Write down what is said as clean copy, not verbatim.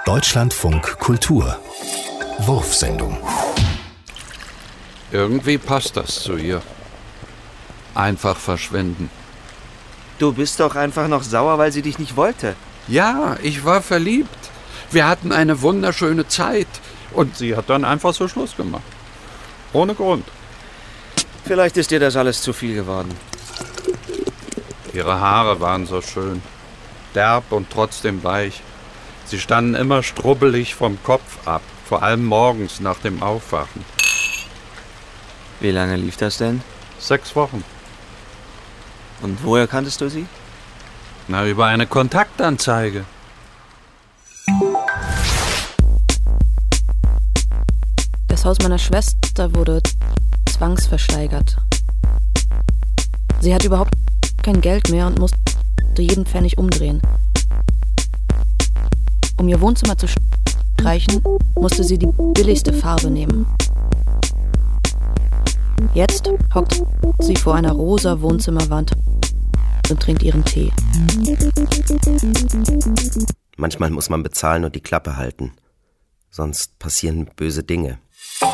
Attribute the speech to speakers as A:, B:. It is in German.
A: Deutschlandfunk Kultur Wurfsendung.
B: Irgendwie passt das zu ihr. Einfach verschwinden.
C: Du bist doch einfach noch sauer, weil sie dich nicht wollte.
B: Ja, ich war verliebt. Wir hatten eine wunderschöne Zeit. Und sie hat dann einfach so Schluss gemacht. Ohne Grund.
C: Vielleicht ist dir das alles zu viel geworden.
B: Ihre Haare waren so schön. Derb und trotzdem weich. Sie standen immer strubbelig vom Kopf ab. Vor allem morgens nach dem Aufwachen.
C: Wie lange lief das denn?
B: 6 Wochen.
C: Und woher kanntest du sie?
B: Na, über eine Kontaktanzeige.
D: Das Haus meiner Schwester wurde zwangsversteigert. Sie hat überhaupt kein Geld mehr und musste jeden Pfennig umdrehen. Um ihr Wohnzimmer zu streichen, musste sie die billigste Farbe nehmen. Jetzt hockt sie vor einer rosa Wohnzimmerwand und trinkt ihren Tee.
E: Manchmal muss man bezahlen und die Klappe halten. Sonst passieren böse Dinge.